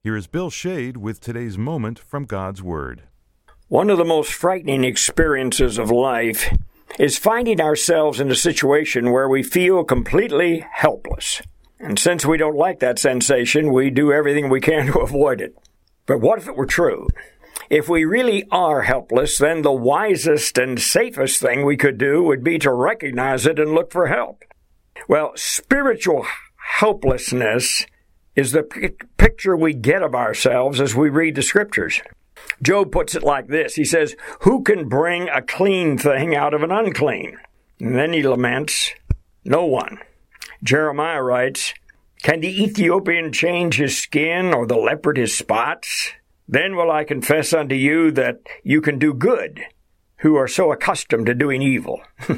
Here is Bill Shade with today's moment from God's Word. One of the most frightening experiences of life is finding ourselves in a situation where we feel completely helpless. And since we don't like that sensation, we do everything we can to avoid it. But what if it were true? If we really are helpless, then the wisest and safest thing we could do would be to recognize it and look for help. Well, spiritual helplessness is the picture we get of ourselves as we read the Scriptures. Job puts it like this. He says, "Who can bring a clean thing out of an unclean?" And then he laments, "No one." Jeremiah writes, "Can the Ethiopian change his skin or the leopard his spots? Then will I confess unto you that you can do good, who are so accustomed to doing evil."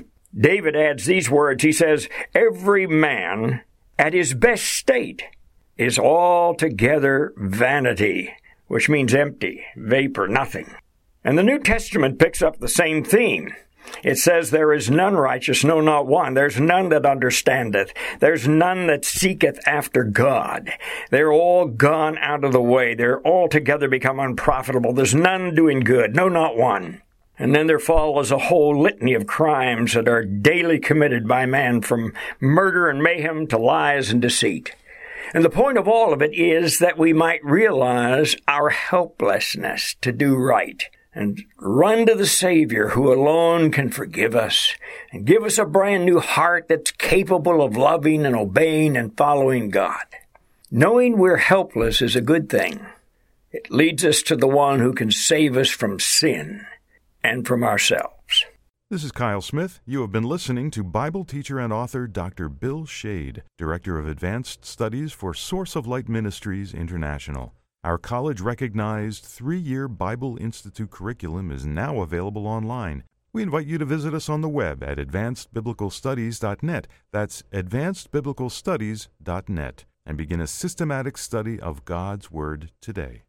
David adds these words. He says, "Every man at his best state is altogether vanity," which means empty, vapor, nothing. And the New Testament picks up the same theme. It says, "There is none righteous, no, not one. There's none that understandeth. There's none that seeketh after God. They're all gone out of the way. They're altogether become unprofitable. There's none doing good, no, not one." And then there follows a whole litany of crimes that are daily committed by man, from murder and mayhem to lies and deceit. And the point of all of it is that we might realize our helplessness to do right and run to the Savior who alone can forgive us and give us a brand new heart that's capable of loving and obeying and following God. Knowing we're helpless is a good thing. It leads us to the one who can save us from sin and from ourselves. This is Kyle Smith. You have been listening to Bible teacher and author Dr. Bill Shade, Director of Advanced Studies for Source of Light Ministries International. Our college-recognized 3-year Bible Institute curriculum is now available online. We invite you to visit us on the web at advancedbiblicalstudies.net. That's advancedbiblicalstudies.net, and begin a systematic study of God's Word today.